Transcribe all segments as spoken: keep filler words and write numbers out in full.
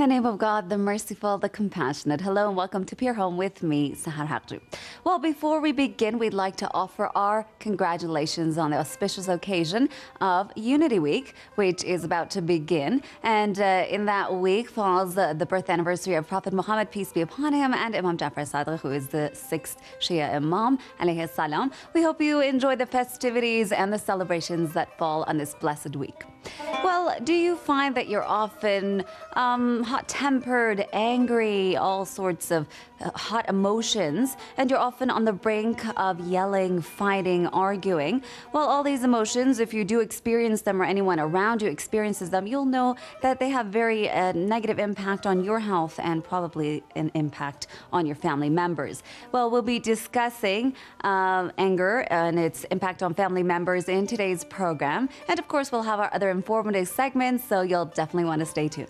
the name of God, the merciful, the compassionate. Hello and welcome to Pure Home with me, Sahar Haqji. Well, before we begin, we'd like to offer our congratulations on the auspicious occasion of Unity Week, which is about to begin. And uh, in that week falls uh, the birth anniversary of Prophet Muhammad, peace be upon him, and Imam Jafar Sadiq, who is the sixth Shia Imam, alayhi salam. We hope you enjoy the festivities and the celebrations that fall on this blessed week. Well, do you find that you're often um, hot-tempered, angry, all sorts of uh, hot emotions, and you're often on the brink of yelling, fighting, arguing? Well, all these emotions, if you do experience them or anyone around you experiences them, you'll know that they have very uh, negative impact on your health and probably an impact on your family members. Well, we'll be discussing uh, anger and its impact on family members in today's program. And of course, we'll have our other informative segments, so you'll definitely want to stay tuned.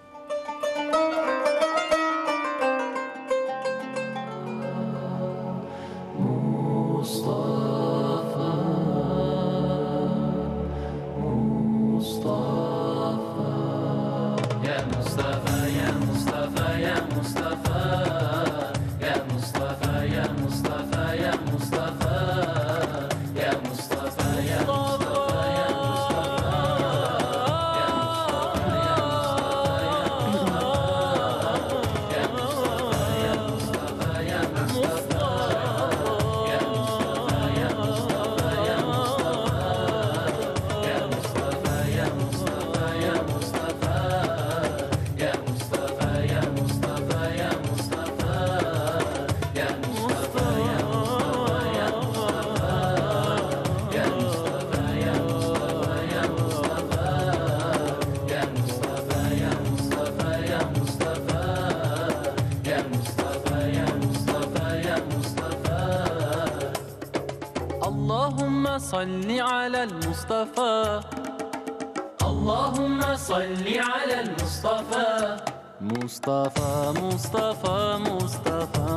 صل على المصطفى اللهم صل على المصطفى مصطفى مصطفى مصطفى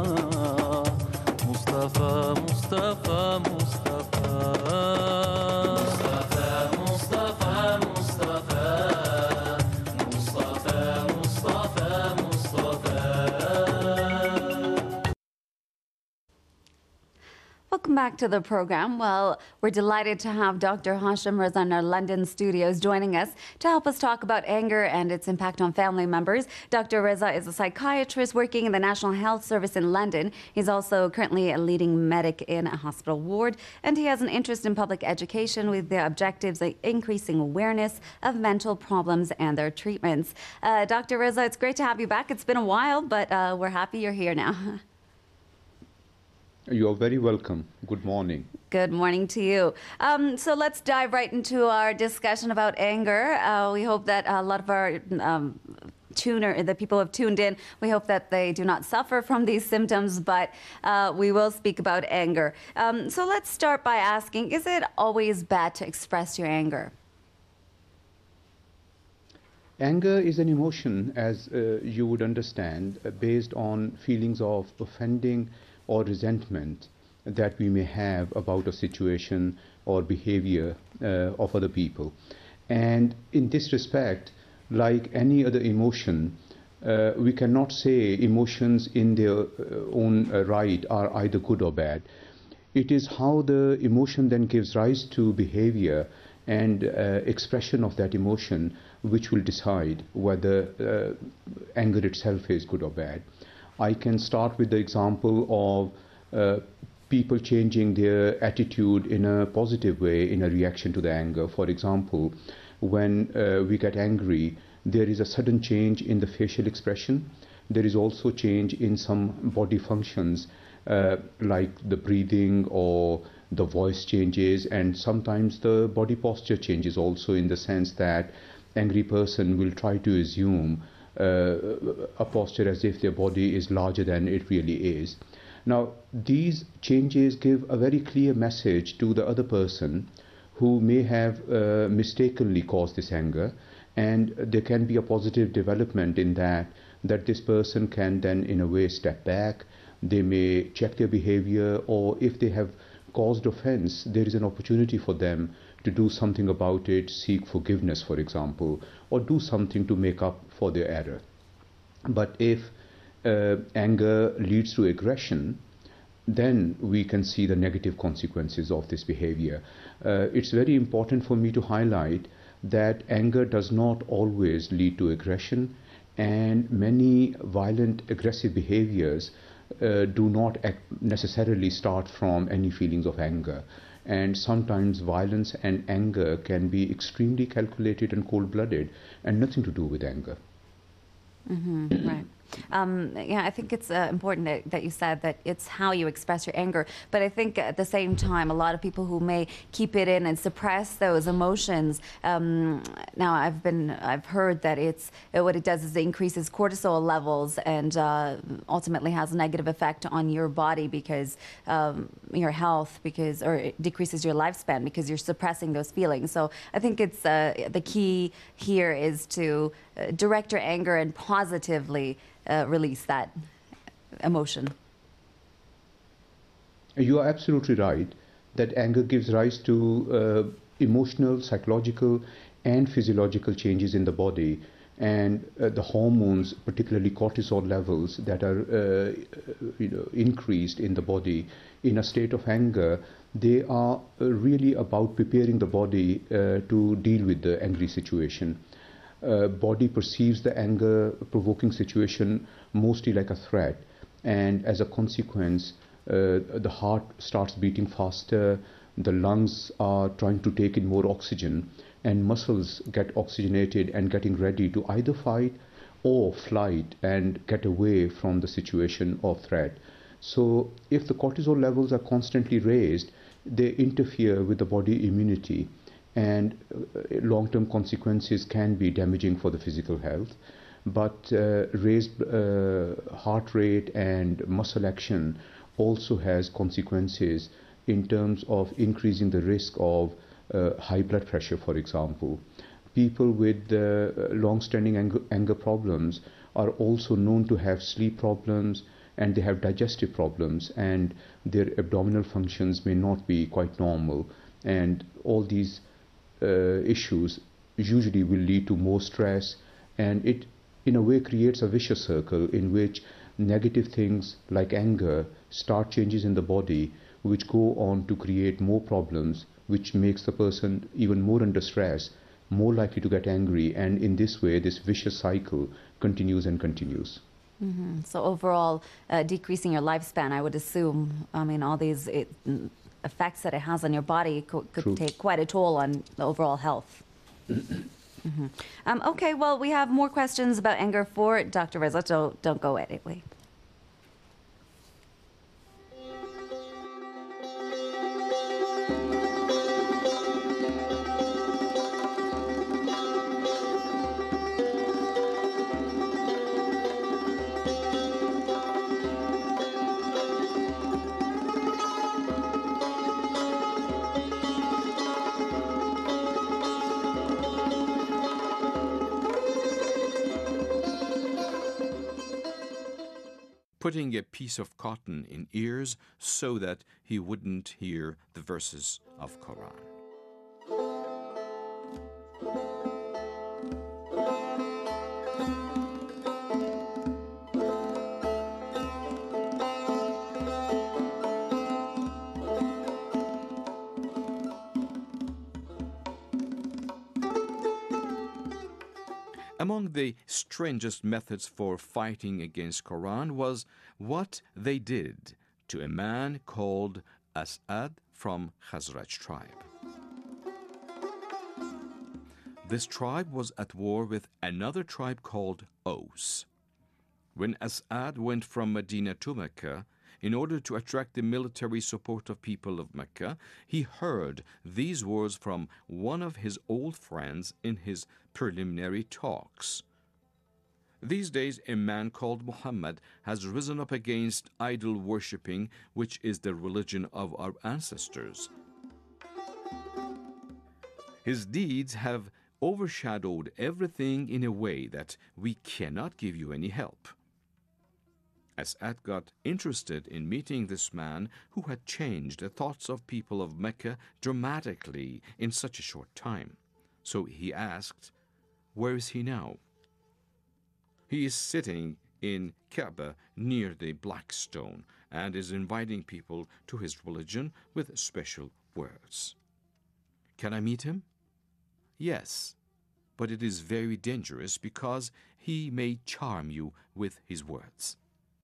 مصطفى مصطفى Welcome back to the program. Well, we're delighted to have Doctor Hashim Reza in our London studios joining us to help us talk about anger and its impact on family members. Doctor Reza is a psychiatrist working in the National Health Service in London. He's also currently a leading medic in a hospital ward, and he has an interest in public education with the objectives of increasing awareness of mental problems and their treatments. Uh, Doctor Reza, it's great to have you back. It's been a while, but uh, we're happy you're here now. You're very welcome. Good morning. Good morning to you. Um, so let's dive right into our discussion about anger. Uh, we hope that a lot of our um, tuner, the people who have tuned in, we hope that they do not suffer from these symptoms, but uh, we will speak about anger. Um, so let's start by asking, is it always bad to express your anger? Anger is an emotion, as uh, you would understand, uh, based on feelings of offending or resentment that we may have about a situation or behavior uh, of other people. And in this respect, like any other emotion, uh, we cannot say emotions in their uh, own uh, right are either good or bad. It is how the emotion then gives rise to behavior and uh, expression of that emotion which will decide whether uh, anger itself is good or bad. I can start with the example of uh, people changing their attitude in a positive way in a reaction to the anger. For example, when uh, we get angry, there is a sudden change in the facial expression. There is also change in some body functions uh, like the breathing or the voice changes, and sometimes the body posture changes also, in the sense that angry person will try to assume Uh, a posture as if their body is larger than it really is. Now, these changes give a very clear message to the other person who may have uh, mistakenly caused this anger, and there can be a positive development in that, that this person can then in a way step back. They may check their behavior, or if they have caused offense, there is an opportunity for them to do something about it, seek forgiveness, for example, or do something to make up for their error. But if uh, anger leads to aggression, then we can see the negative consequences of this behavior. Uh, it's very important for me to highlight that anger does not always lead to aggression, and many violent, aggressive behaviors uh, do not necessarily start from any feelings of anger. And sometimes violence and anger can be extremely calculated and cold-blooded and nothing to do with anger. Mm-hmm, right. Um, yeah, I think it's uh, important that, that you said that it's how you express your anger. But I think at the same time, a lot of people who may keep it in and suppress those emotions. Um, now, I've been, I've heard that it's uh, what it does is it increases cortisol levels and uh, ultimately has a negative effect on your body because um, your health, because or it decreases your lifespan because you're suppressing those feelings. So I think it's uh, the key here is to uh, direct your anger and positively Uh, release that emotion. You are absolutely right that anger gives rise to uh, emotional, psychological, and physiological changes in the body, and uh, the hormones, particularly cortisol levels, that are uh, you know, increased in the body in a state of anger. They are uh, really about preparing the body uh, to deal with the angry situation. Uh, body perceives the anger provoking situation mostly like a threat, and as a consequence uh, the heart starts beating faster, the lungs are trying to take in more oxygen, and muscles get oxygenated and getting ready to either fight or flight and get away from the situation of threat. So if the cortisol levels are constantly raised, they interfere with the body immunity, and uh, long-term consequences can be damaging for the physical health. But uh, raised uh, heart rate and muscle action also has consequences in terms of increasing the risk of uh, high blood pressure, for example. People with uh, long-standing anger, anger problems are also known to have sleep problems, and they have digestive problems, and their abdominal functions may not be quite normal. And all these Uh, issues usually will lead to more stress, and it in a way creates a vicious circle in which negative things like anger start changes in the body which go on to create more problems, which makes the person even more under stress, more likely to get angry, and in this way this vicious cycle continues and continues. Mm-hmm. So overall, uh, decreasing your lifespan, I would assume, I mean, all these it, effects that it has on your body co could True. take quite a toll on the overall health. Mm-hmm. um, okay, well, we have more questions about anger for Doctor Reza. Don't, don't go anyway. Putting a piece of cotton in ears so that he wouldn't hear the verses of Quran. Among the strangest methods for fighting against Quran was what they did to a man called As'ad from Khazraj tribe. This tribe was at war with another tribe called Aus. When As'ad went from Medina to Mecca, in order to attract the military support of people of Mecca, he heard these words from one of his old friends in his preliminary talks. These days, a man called Muhammad has risen up against idol worshipping, which is the religion of our ancestors. His deeds have overshadowed everything in a way that we cannot give you any help. As'ad got interested in meeting this man who had changed the thoughts of people of Mecca dramatically in such a short time. So he asked, "Where is he now?" "He is sitting in Kaaba near the Black Stone and is inviting people to his religion with special words. Can I meet him? Yes, but it is very dangerous because he may charm you with his words.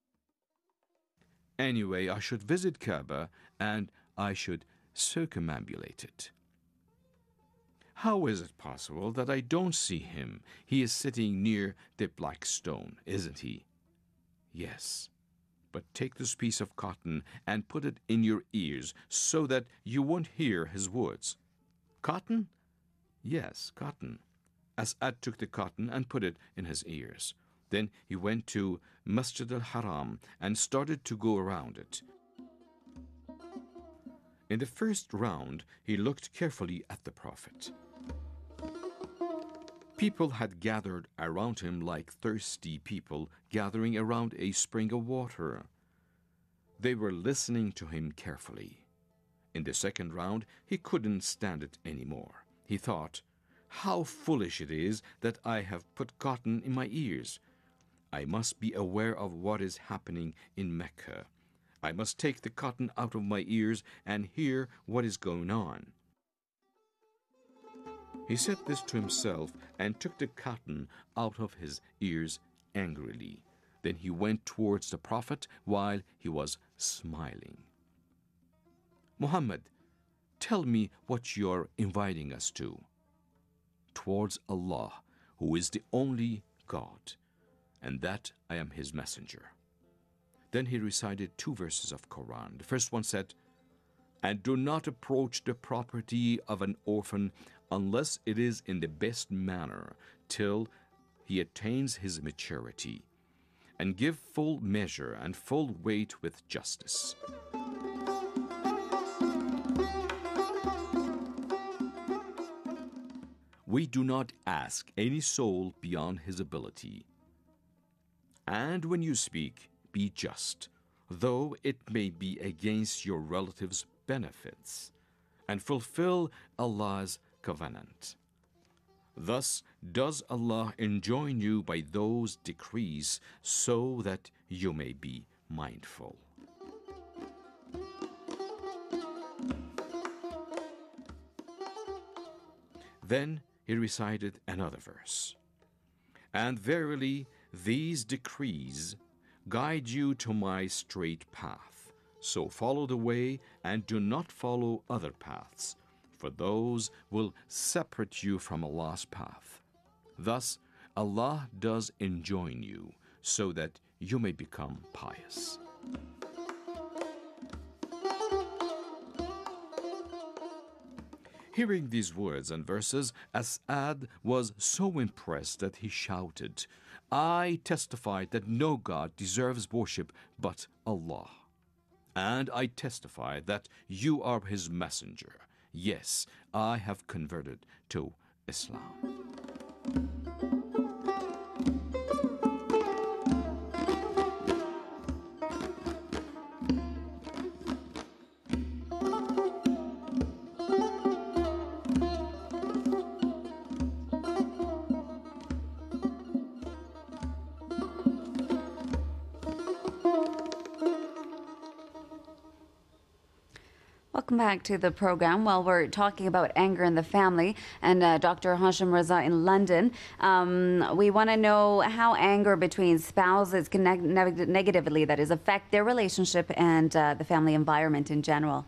Anyway, I should visit Kaaba and I should circumambulate it. How is it possible that I don't see him? He is sitting near the Black Stone, isn't he? Yes, but take this piece of cotton and put it in your ears so that you won't hear his words. Cotton? Yes, cotton. As'ad took the cotton and put it in his ears. Then he went to Masjid al-Haram and started to go around it. In the first round, he looked carefully at the Prophet. People had gathered around him like thirsty people gathering around a spring of water. They were listening to him carefully. In the second round, he couldn't stand it anymore. He thought, how foolish it is that I have put cotton in my ears. I must be aware of what is happening in Mecca. I must take the cotton out of my ears and hear what is going on. He said this to himself and took the cotton out of his ears angrily. Then he went towards the Prophet while he was smiling. Muhammad, tell me what you're inviting us to. Towards Allah, who is the only God, and that I am his messenger. Then he recited two verses of Quran. The first one said, and do not approach the property of an orphan unless it is in the best manner till he attains his maturity, and give full measure and full weight with justice. We do not ask any soul beyond his ability. And when you speak, be just, though it may be against your relatives' benefits, and fulfill Allah's covenant. Thus does Allah enjoin you by those decrees so that you may be mindful. Then he recited another verse. And verily, these decrees guide you to my straight path. So follow the way and do not follow other paths, for those will separate you from Allah's path. Thus, Allah does enjoin you so that you may become pious. Hearing these words and verses, As'ad was so impressed that he shouted, I testify that no God deserves worship but Allah. And I testify that you are his messenger. Yes, I have converted to Islam. Welcome back to the program. Well, we're talking about anger in the family, and uh, Doctor Hashim Raza in London. Um, we want to know how anger between spouses can neg neg negatively, that is, affect their relationship and uh, the family environment in general.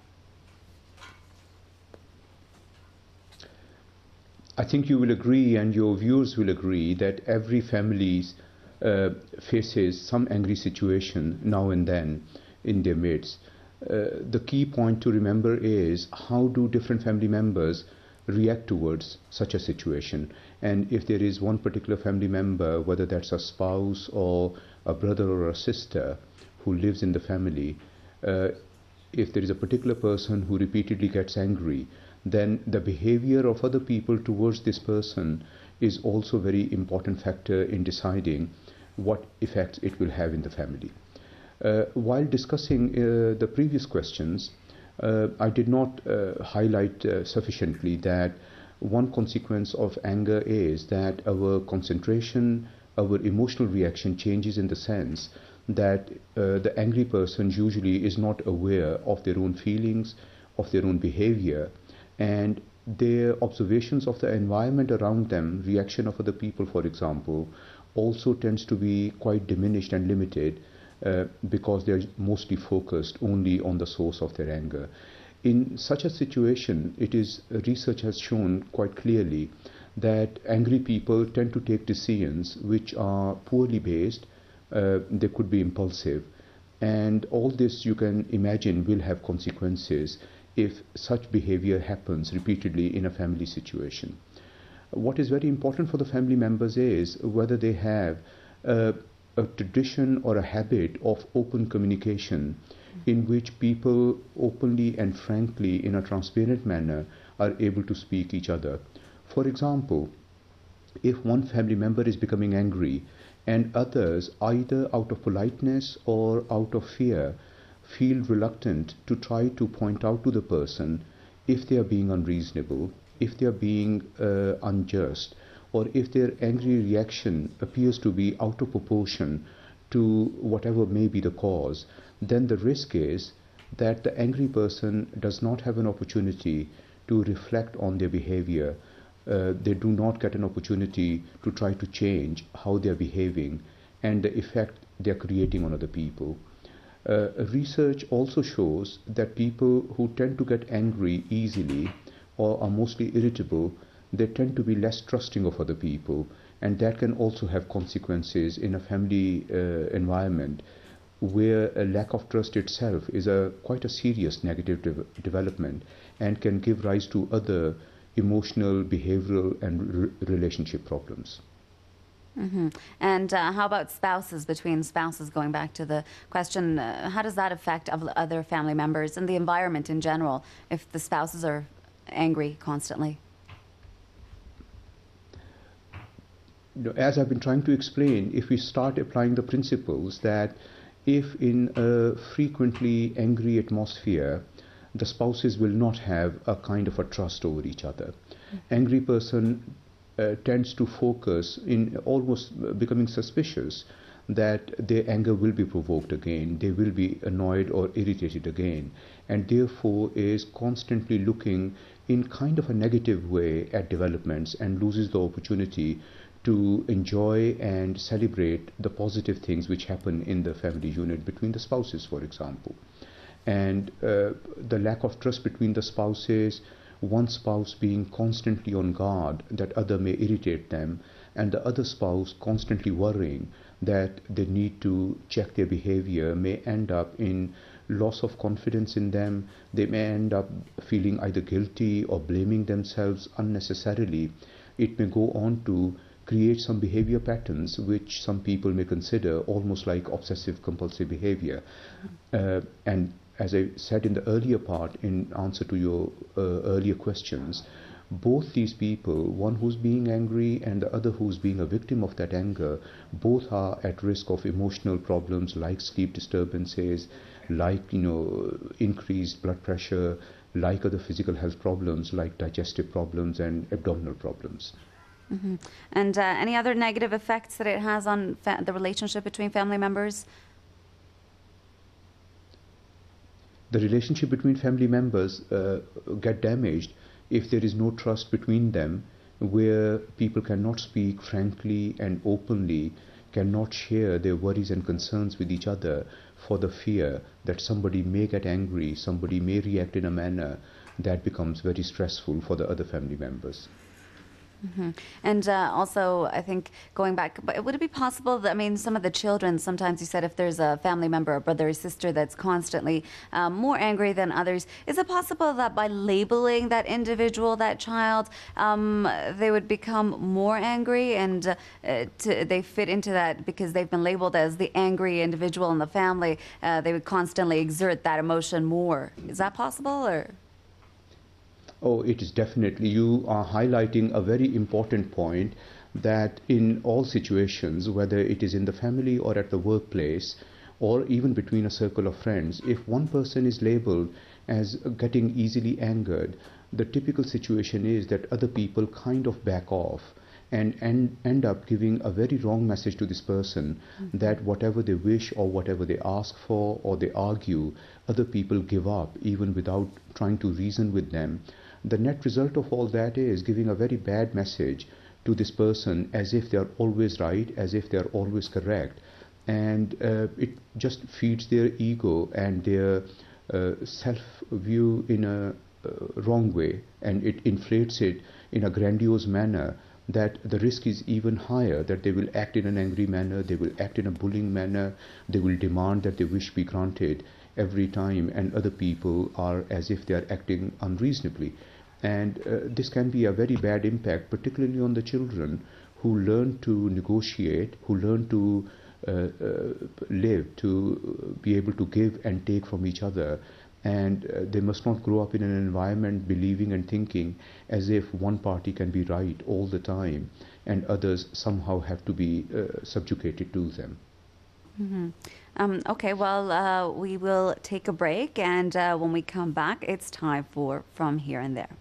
I think you will agree, and your viewers will agree, that every family uh, faces some angry situation now and then in their midst. Uh, the key point to remember is how do different family members react towards such a situation, and if there is one particular family member, whether that's a spouse or a brother or a sister who lives in the family, uh, if there is a particular person who repeatedly gets angry, then the behavior of other people towards this person is also a very important factor in deciding what effects it will have in the family. Uh, while discussing uh, the previous questions, uh, I did not uh, highlight uh, sufficiently that one consequence of anger is that our concentration, our emotional reaction changes in the sense that uh, the angry person usually is not aware of their own feelings, of their own behavior, and their observations of the environment around them, reaction of other people, for example, also tends to be quite diminished and limited uh, because they're mostly focused only on the source of their anger. In such a situation, it is research has shown quite clearly that angry people tend to take decisions which are poorly based. Uh, they could be impulsive, and all this, you can imagine, will have consequences if such behavior happens repeatedly in a family situation. What is very important for the family members is whether they have a, a tradition or a habit of open communication in which people openly and frankly, in a transparent manner, are able to speak each other. For example, if one family member is becoming angry and others, either out of politeness or out of fear, feel reluctant to try to point out to the person if they are being unreasonable, if they are being uh, unjust, or if their angry reaction appears to be out of proportion to whatever may be the cause, then the risk is that the angry person does not have an opportunity to reflect on their behavior. Uh, they do not get an opportunity to try to change how they are behaving and the effect they are creating on other people. Uh, research also shows that people who tend to get angry easily or are mostly irritable, they tend to be less trusting of other people, and that can also have consequences in a family uh, environment where a lack of trust itself is a quite a serious negative de development and can give rise to other emotional, behavioral, and re relationship problems. Mm-hmm. And uh, how about spouses, between spouses, going back to the question, uh, how does that affect other family members and the environment in general if the spouses are angry constantly? You know, as I've been trying to explain, if we start applying the principles that if in a frequently angry atmosphere, the spouses will not have a kind of a trust over each other. Mm-hmm. Angry person Uh, tends to focus in almost becoming suspicious that their anger will be provoked again, they will be annoyed or irritated again, and therefore is constantly looking in kind of a negative way at developments and loses the opportunity to enjoy and celebrate the positive things which happen in the family unit between the spouses, for example. And uh, the lack of trust between the spouses, one spouse being constantly on guard that other may irritate them, and the other spouse constantly worrying that they need to check their behavior, may end up in loss of confidence in them. They may end up feeling either guilty or blaming themselves unnecessarily. It may go on to create some behavior patterns which some people may consider almost like obsessive compulsive behavior. Uh, and as I said in the earlier part, in answer to your uh, earlier questions, both these people, one who's being angry and the other who's being a victim of that anger, both are at risk of emotional problems like sleep disturbances, like, you know, increased blood pressure, like other physical health problems like digestive problems and abdominal problems. Mm-hmm. And uh, any other negative effects that it has on fa the relationship between family members? The relationship between family members uh, get damaged if there is no trust between them, where people cannot speak frankly and openly, cannot share their worries and concerns with each other for the fear that somebody may get angry, somebody may react in a manner that becomes very stressful for the other family members. Mm-hmm. And uh, also, I think, going back, but would it be possible that, I mean, some of the children, sometimes you said if there's a family member, a brother or sister that's constantly um, more angry than others, is it possible that by labeling that individual, that child, um, they would become more angry and uh, to, they fit into that because they've been labeled as the angry individual in the family, uh, they would constantly exert that emotion more? Is that possible, or...? Oh, it is definitely. You are highlighting a very important point that in all situations, whether it is in the family or at the workplace, or even between a circle of friends, if one person is labeled as getting easily angered, the typical situation is that other people kind of back off and, and end up giving a very wrong message to this person, mm-hmm. that whatever they wish or whatever they ask for or they argue, other people give up even without trying to reason with them. The net result of all that is giving a very bad message to this person as if they are always right, as if they are always correct. And uh, it just feeds their ego and their uh, self-view in a uh, wrong way, and it inflates it in a grandiose manner, that the risk is even higher, that they will act in an angry manner, they will act in a bullying manner, they will demand that their wish be granted every time, and other people are as if they are acting unreasonably. And uh, this can be a very bad impact, particularly on the children who learn to negotiate, who learn to uh, uh, live, to be able to give and take from each other. And uh, they must not grow up in an environment believing and thinking as if one party can be right all the time and others somehow have to be uh, subjugated to them. Mm-hmm. Um, okay, well, uh, we will take a break, and uh, when we come back, it's time for From Here and There.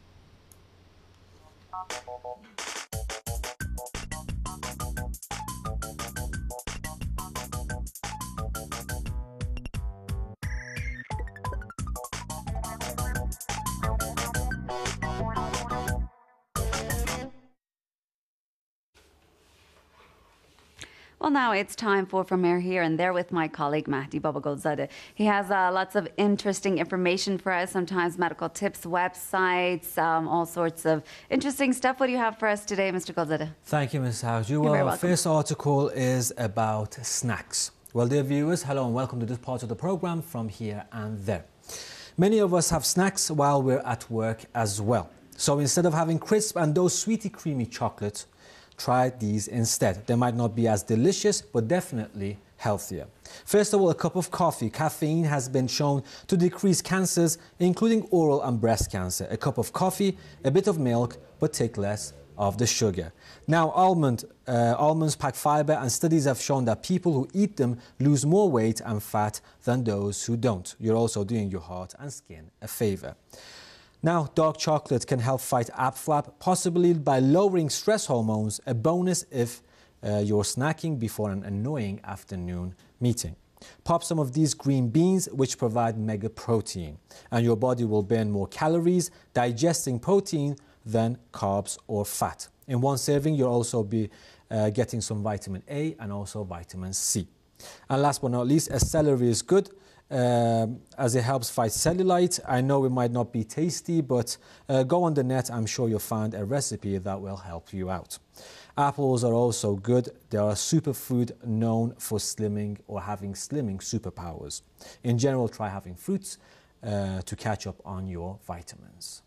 Well, now it's time for From Here and There with my colleague Mahdi Babagolzadeh. He has uh, lots of interesting information for us, sometimes medical tips, websites, um, all sorts of interesting stuff. What do you have for us today, Mister Golzadeh? Thank you, Miz Haju. Well, our first article is about snacks. Well, dear viewers, hello and welcome to this part of the program, From Here and There. Many of us have snacks while we're at work as well. So instead of having crisp and those sweety creamy chocolates, try these instead. They might not be as delicious, but definitely healthier. First of all, a cup of coffee. Caffeine has been shown to decrease cancers, including oral and breast cancer. A cup of coffee, a bit of milk, but take less of the sugar. Now, almond, uh, almonds pack fiber, and studies have shown that people who eat them lose more weight and fat than those who don't. You're also doing your heart and skin a favor. Now, dark chocolate can help fight A P flap, possibly by lowering stress hormones, a bonus if uh, you're snacking before an annoying afternoon meeting. Pop some of these green beans, which provide mega protein, and your body will burn more calories digesting protein than carbs or fat. In one serving, you'll also be uh, getting some vitamin A and also vitamin C. And last but not least, a celery is good, Uh, as it helps fight cellulite. I know it might not be tasty, but uh, go on the net. I'm sure you'll find a recipe that will help you out. Apples are also good. They are a superfood known for slimming or having slimming superpowers. In general, try having fruits uh, to catch up on your vitamins.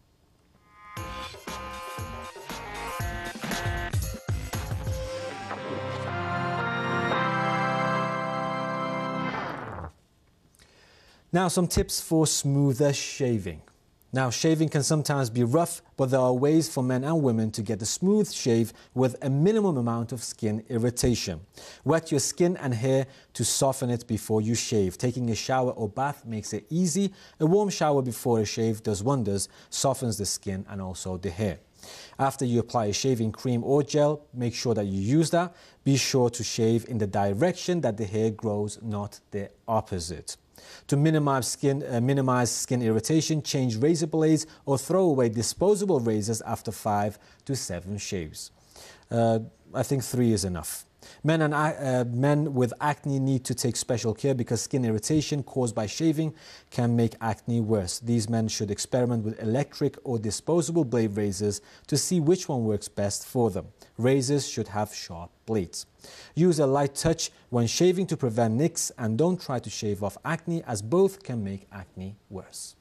Now, some tips for smoother shaving. Now, shaving can sometimes be rough, but there are ways for men and women to get a smooth shave with a minimum amount of skin irritation. Wet your skin and hair to soften it before you shave. Taking a shower or bath makes it easy. A warm shower before a shave does wonders, softens the skin and also the hair. After you apply a shaving cream or gel, make sure that you use that. Be sure to shave in the direction that the hair grows, not the opposite. To minimize skin, uh, minimize skin irritation, change razor blades or throw away disposable razors after five to seven shaves. Uh, I think three is enough. Men, and, uh, men with acne need to take special care because skin irritation caused by shaving can make acne worse. These men should experiment with electric or disposable blade razors to see which one works best for them. Razors should have sharp blades. Use a light touch when shaving to prevent nicks, and don't try to shave off acne, as both can make acne worse.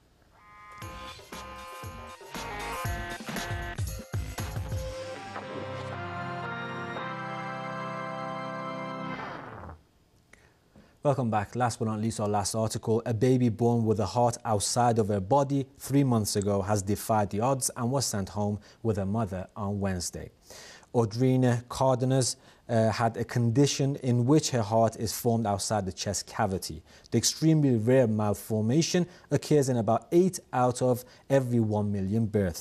Welcome back. Last but not least, our last article. A baby born with a heart outside of her body three months ago has defied the odds and was sent home with her mother on Wednesday. Audrina Cardenas uh, had a condition in which her heart is formed outside the chest cavity. The extremely rare malformation occurs in about eight out of every one million births.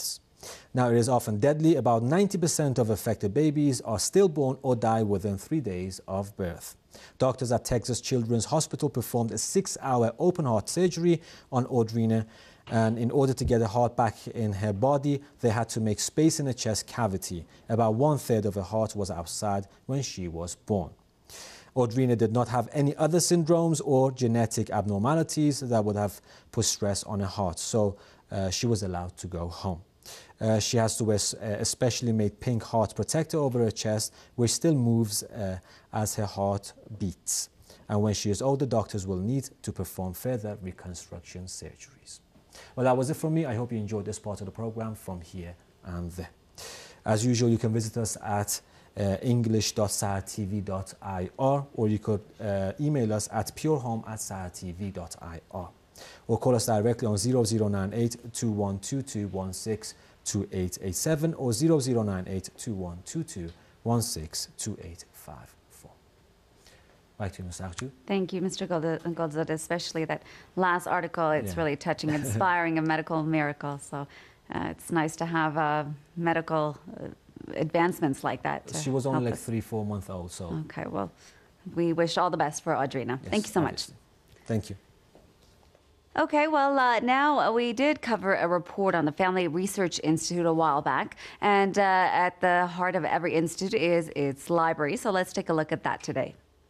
Now, it is often deadly. About ninety percent of affected babies are stillborn or die within three days of birth. Doctors at Texas Children's Hospital performed a six-hour open-heart surgery on Audrina, and in order to get the heart back in her body, they had to make space in the chest cavity. About one-third of her heart was outside when she was born. Audrina did not have any other syndromes or genetic abnormalities that would have put stress on her heart, so uh, she was allowed to go home. Uh, she has to wear a specially made pink heart protector over her chest, which still moves uh, as her heart beats. And when she is older, doctors will need to perform further reconstruction surgeries. Well, that was it from me. I hope you enjoyed this part of the program from here and there. As usual, you can visit us at uh, english dot sahar t v dot i r, or you could uh, email us at purehome at sahar t v dot i r, or call us directly on zero zero nine eight, two one two two, one six two eight eight seven or zero zero nine eight, two one two two, one six two eight five four. Back to you, Miz Akju. Thank you, Mister Goldzad, especially that last article. It's Yeah. really touching, inspiring, a medical miracle. So uh, it's nice to have uh, medical uh, advancements like that. to She was only help like us. three, four months old, so. Okay, well, we wish all the best for Audrina. yes, Thank you so much. obviously. Thank you. Okay, well, uh, now uh, we did cover a report on the Family Research Institute a while back, and uh, at the heart of every institute is its library. So let's take a look at that today.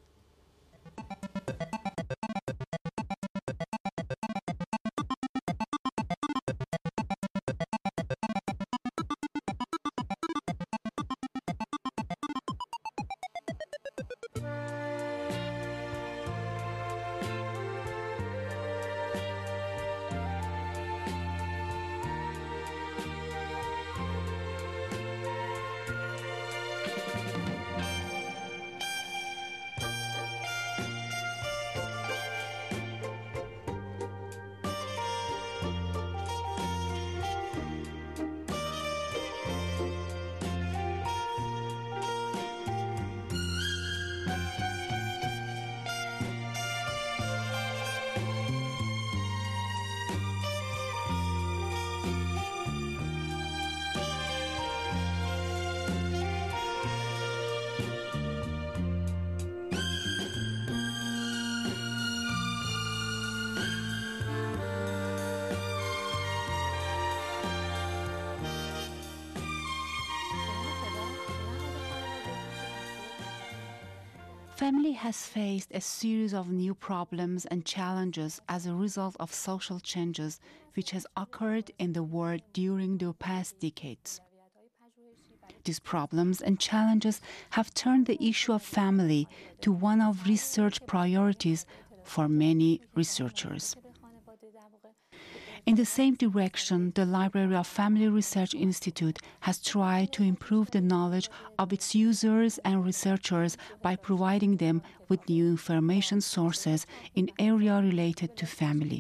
Family has faced a series of new problems and challenges as a result of social changes which has occurred in the world during the past decades. These problems and challenges have turned the issue of family to one of research priorities for many researchers. In the same direction, the Library of Family Research Institute has tried to improve the knowledge of its users and researchers by providing them with new information sources in areas related to family.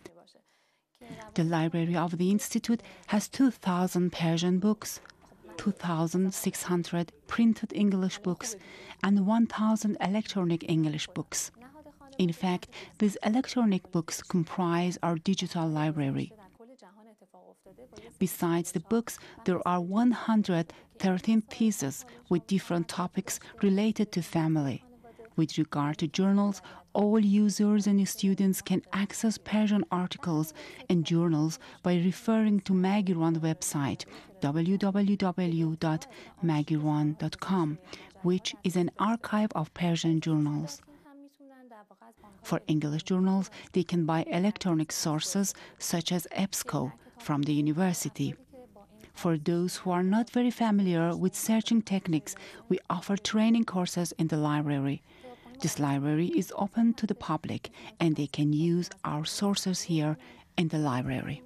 The library of the Institute has two thousand Persian books, two thousand six hundred printed English books, and one thousand electronic English books. In fact, these electronic books comprise our digital library. Besides the books, there are one hundred thirteen theses with different topics related to family. With regard to journals, all users and students can access Persian articles and journals by referring to Magiran website w w w dot magiran dot com, which is an archive of Persian journals. For English journals, they can buy electronic sources such as EBSCO from the university. For those who are not very familiar with searching techniques, we offer training courses in the library. This library is open to the public, and they can use our sources here in the library.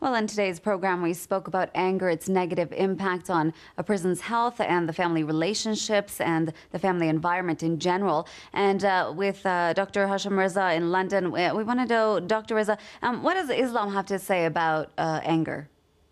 Well, in today's program, we spoke about anger, its negative impact on a person's health and the family relationships and the family environment in general. And uh, with uh, Doctor Hashim Reza in London, we, we want to know, Doctor Reza, um, what does Islam have to say about uh, anger?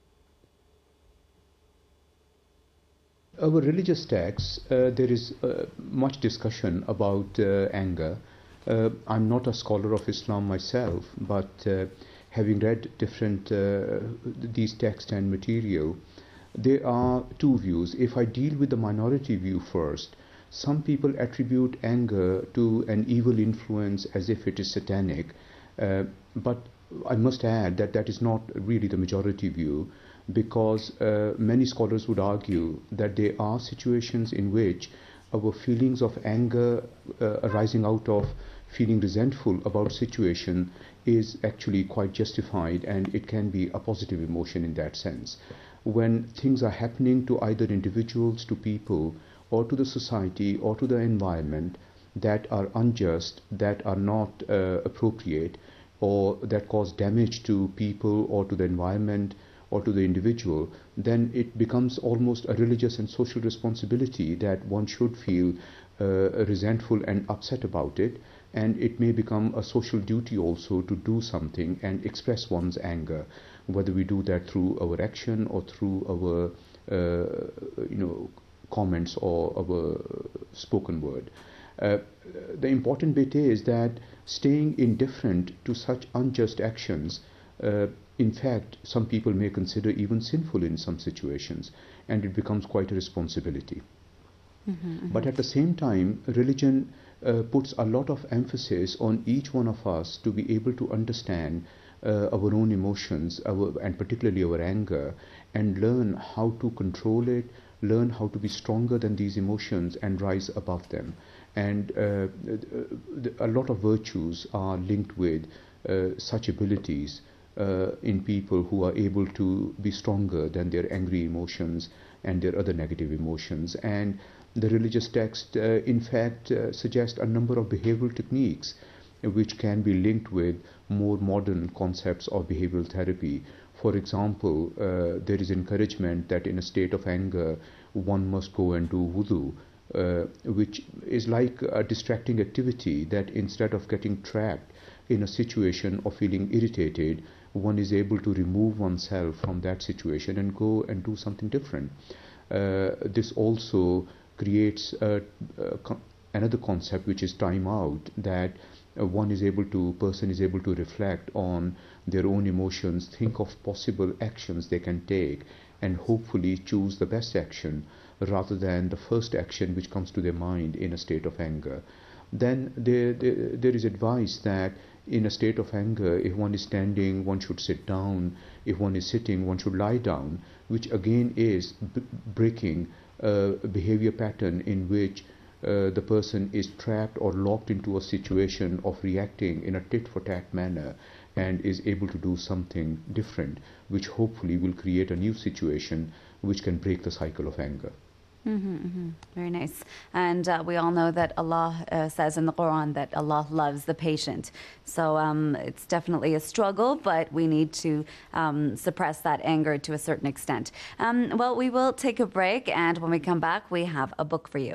Our religious texts, uh, there is uh, much discussion about uh, anger. Uh, I'm not a scholar of Islam myself, but uh, having read different uh, these texts and material, there are two views. If I deal with the minority view first, some people attribute anger to an evil influence as if it is satanic, uh, but I must add that that is not really the majority view, because uh, many scholars would argue that there are situations in which our feelings of anger uh, arising out of feeling resentful about a situation is actually quite justified, and it can be a positive emotion in that sense. When things are happening to either individuals, to people, or to the society, or to the environment that are unjust, that are not uh, appropriate, or that cause damage to people or to the environment or to the individual, then it becomes almost a religious and social responsibility that one should feel uh, resentful and upset about it, and it may become a social duty also to do something and express one's anger, whether we do that through our action or through our uh, you know comments or our spoken word. Uh, the important bit is that staying indifferent to such unjust actions, uh, in fact, some people may consider even sinful in some situations, and it becomes quite a responsibility. Mm-hmm, mm-hmm. But at the same time, religion uh, puts a lot of emphasis on each one of us to be able to understand uh, our own emotions, our, and particularly our anger, and learn how to control it, learn how to be stronger than these emotions and rise above them. And uh, a lot of virtues are linked with uh, such abilities uh, in people who are able to be stronger than their angry emotions and their other negative emotions. And the religious text, uh, in fact, uh, suggest a number of behavioral techniques uh, which can be linked with more modern concepts of behavioral therapy. For example, uh, there is encouragement that in a state of anger, one must go and do wudu, uh, which is like a distracting activity, that instead of getting trapped in a situation or feeling irritated, one is able to remove oneself from that situation and go and do something different. Uh, this also creates a, a co- another concept, which is time out, that uh, one is able to, person is able to reflect on their own emotions, think of possible actions they can take, and hopefully choose the best action rather than the first action which comes to their mind in a state of anger. Then there, there, there is advice that in a state of anger, if one is standing, one should sit down. If one is sitting, one should lie down, which again is b- breaking a behavior pattern in which uh, the person is trapped or locked into a situation of reacting in a tit-for-tat manner, and is able to do something different, which hopefully will create a new situation which can break the cycle of anger. Mm-hmm, mm-hmm. Very nice. And uh, we all know that Allah uh, says in the Quran that Allah loves the patient. So um, it's definitely a struggle, but we need to um, suppress that anger to a certain extent. Um, well, we will take a break, and when we come back, we have a book for you.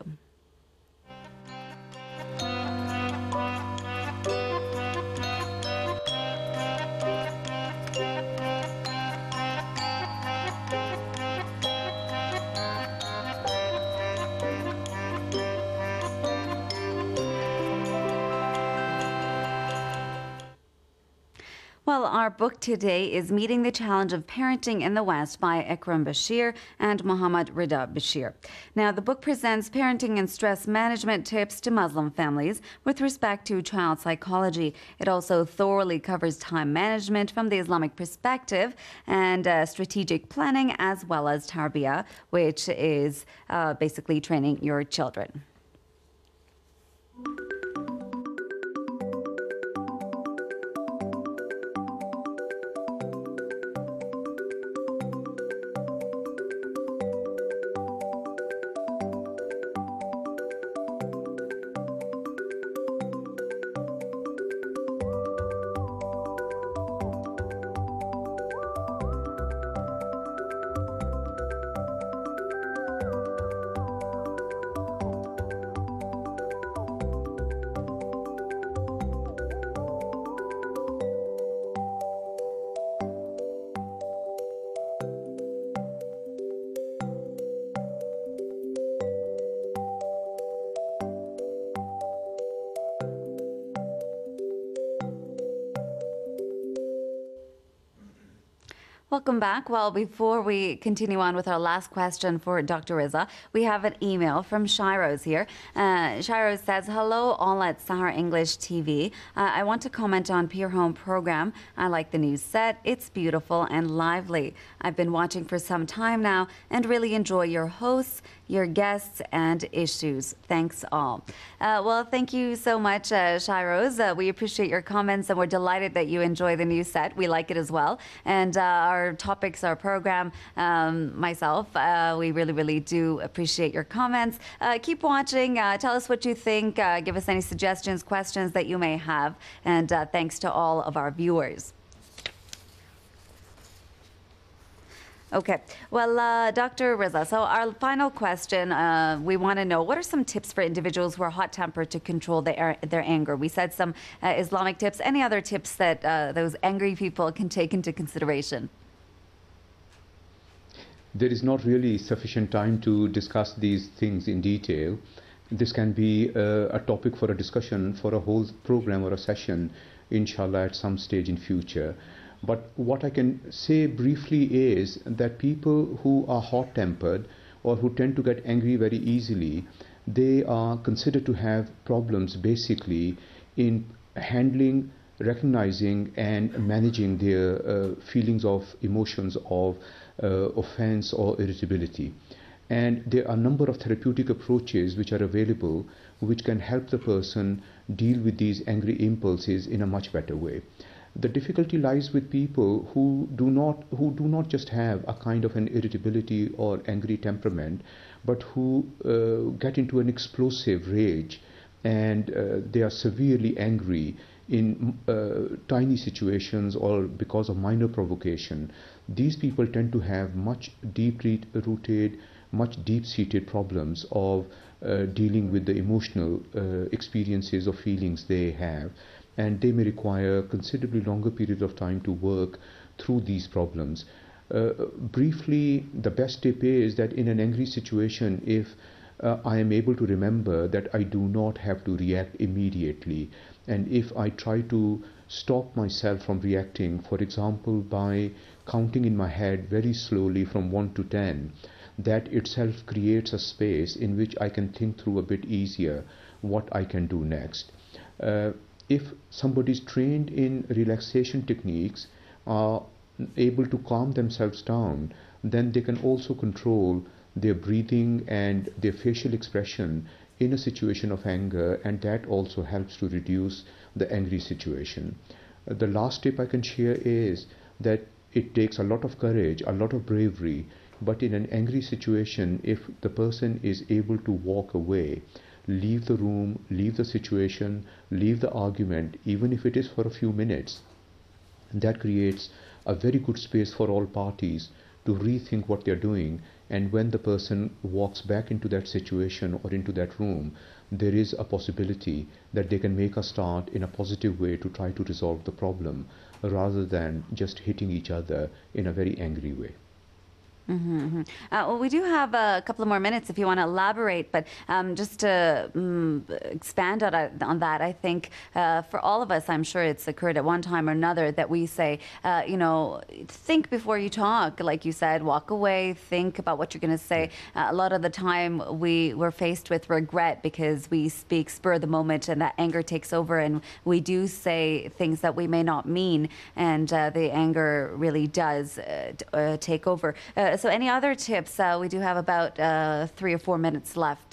Well, our book today is Meeting the Challenge of Parenting in the West by Ikram Bashir and Muhammad Rida Bashir. Now, the book presents parenting and stress management tips to Muslim families with respect to child psychology. It also thoroughly covers time management from the Islamic perspective and uh, strategic planning, as well as tarbiyah, which is uh, basically training your children. Welcome back. Well, before we continue on with our last question for Doctor Riza, we have an email from Shiroz here. Uh, Shiroz says, hello, all at Sahar English T V. Uh, I want to comment on Pure Home program. I like the new set. It's beautiful and lively. I've been watching for some time now and really enjoy your hosts, your guests, and issues. Thanks all. Uh, well, thank you so much, uh, Shiroz. Uh, we appreciate your comments and we're delighted that you enjoy the new set. We like it as well. And uh, our Our topics, our program, um, myself, uh, we really, really do appreciate your comments. Uh, keep watching. Uh, tell us what you think. Uh, give us any suggestions, questions that you may have. And uh, thanks to all of our viewers. Okay. Well, uh, Doctor Riza, so our final question, uh, we want to know, what are some tips for individuals who are hot-tempered to control their, their anger? We said some uh, Islamic tips. Any other tips that uh, those angry people can take into consideration? There is not really sufficient time to discuss these things in detail. This can be uh, a topic for a discussion for a whole program or a session, inshallah, at some stage in future. But what I can say briefly is that people who are hot-tempered or who tend to get angry very easily, they are considered to have problems basically in handling, recognizing and managing their uh, feelings of emotions of uh, offense or irritability. And there are a number of therapeutic approaches which are available which can help the person deal with these angry impulses in a much better way. The difficulty lies with people who do not who do not just have a kind of an irritability or angry temperament, but who uh, get into an explosive rage and uh, they are severely angry in uh, tiny situations or because of minor provocation. These people tend to have much deeply rooted, much deep-seated problems of uh, dealing with the emotional uh, experiences or feelings they have. And they may require considerably longer periods of time to work through these problems. Uh, briefly, the best tip is that in an angry situation, if uh, I am able to remember that I do not have to react immediately, and if I try to stop myself from reacting, for example, by counting in my head very slowly from one to ten, that itself creates a space in which I can think through a bit easier what I can do next. Uh, If somebody is trained in relaxation techniques, are able to calm themselves down, then they can also control their breathing and their facial expression in a situation of anger, and that also helps to reduce the angry situation. Uh, the last tip I can share is that it takes a lot of courage, a lot of bravery, but in an angry situation, if the person is able to walk away, leave the room, leave the situation, leave the argument, even if it is for a few minutes, that creates a very good space for all parties to rethink what they're doing. And when the person walks back into that situation or into that room, there is a possibility that they can make a start in a positive way to try to resolve the problem rather than just hitting each other in a very angry way. Mm-hmm, mm-hmm. Uh, well, we do have a couple of more minutes if you want to elaborate, but um, just to um, expand on, on that, I think uh, for all of us, I'm sure it's occurred at one time or another that we say, uh, you know, think before you talk, like you said, walk away, think about what you're going to say. Uh, a lot of the time we were faced with regret because we speak spur of the moment and that anger takes over and we do say things that we may not mean, and uh, the anger really does uh, uh, take over. Uh, So any other tips? Uh, we do have about uh, three or four minutes left.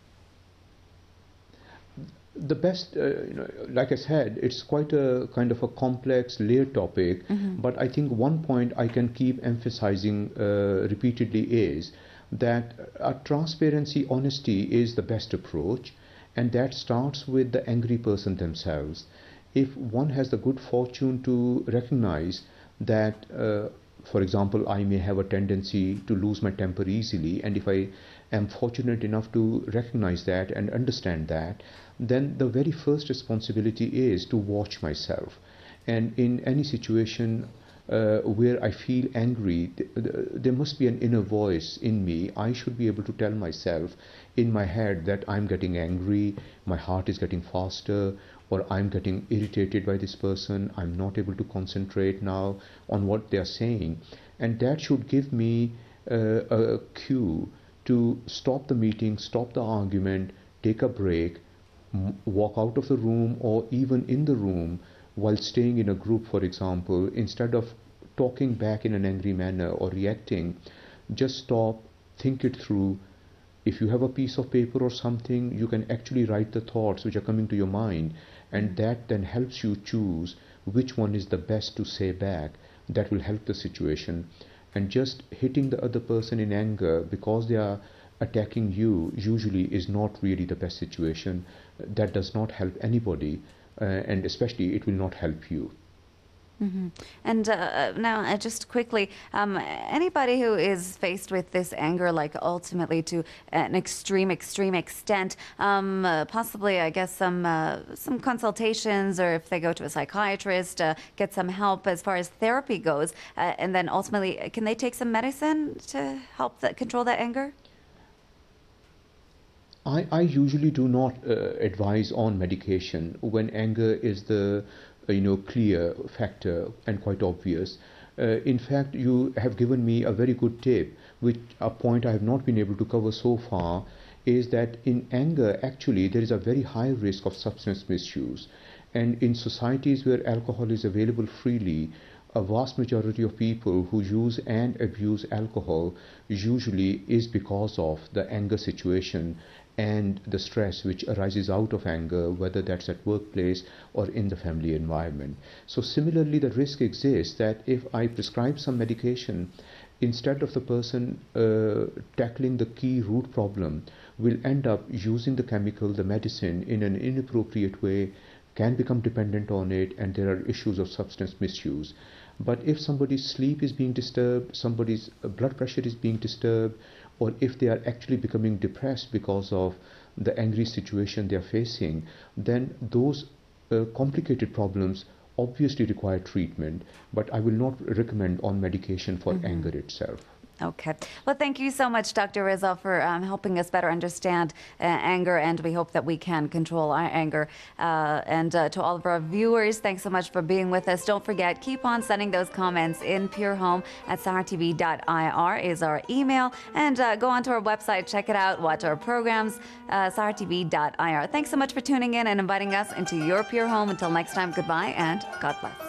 The best, uh, you know, like I said, it's quite a kind of a complex, layered topic. Mm-hmm. But I think one point I can keep emphasizing uh, repeatedly is that a transparency, honesty is the best approach, and that starts with the angry person themselves. If one has the good fortune to recognize that uh, for example, I may have a tendency to lose my temper easily, and if I am fortunate enough to recognize that and understand that, then the very first responsibility is to watch myself. And in any situation, uh, where I feel angry, th- th- there must be an inner voice in me. I should be able to tell myself in my head that I'm getting angry, my heart is getting faster, or I'm getting irritated by this person, I'm not able to concentrate now on what they are saying. And that should give me uh, a cue to stop the meeting, stop the argument, take a break, m- walk out of the room, or even in the room while staying in a group, for example, instead of talking back in an angry manner or reacting, just stop, think it through. If you have a piece of paper or something, you can actually write the thoughts which are coming to your mind, and that then helps you choose which one is the best to say back. That will help the situation. And just hitting the other person in anger because they are attacking you usually is not really the best situation. That does not help anybody, uh, and especially it will not help you. Mm-hmm. And uh, now, uh, just quickly, um, anybody who is faced with this anger, like ultimately to an extreme, extreme extent, um, uh, possibly, I guess, some uh, some consultations, or if they go to a psychiatrist, uh, get some help as far as therapy goes, uh, and then ultimately, can they take some medicine to help that, control that anger? I, I usually do not uh, advise on medication when anger is the uh, you know clear factor and quite obvious. Uh, in fact, you have given me a very good tip, which a point I have not been able to cover so far, is that in anger actually there is a very high risk of substance misuse, and in societies where alcohol is available freely, a vast majority of people who use and abuse alcohol usually is because of the anger situation and the stress which arises out of anger, whether that's at workplace or in the family environment. So similarly, the risk exists that if I prescribe some medication, instead of the person uh, tackling the key root problem, will end up using the chemical, the medicine, in an inappropriate way, can become dependent on it, and there are issues of substance misuse. But if somebody's sleep is being disturbed, somebody's blood pressure is being disturbed, or if they are actually becoming depressed because of the angry situation they are facing, then those uh, complicated problems obviously require treatment, but I will not recommend on medication for mm-hmm. anger itself. Okay. Well, thank you so much, Doctor Reza, for um, helping us better understand uh, anger, and we hope that we can control our anger. Uh, and uh, to all of our viewers, thanks so much for being with us. Don't forget, keep on sending those comments in Pure Home at sahar t v dot i r is our email. And uh, go onto our website, check it out, watch our programs, uh, sahar t v dot i r. Thanks so much for tuning in and inviting us into your Pure Home. Until next time, goodbye and God bless.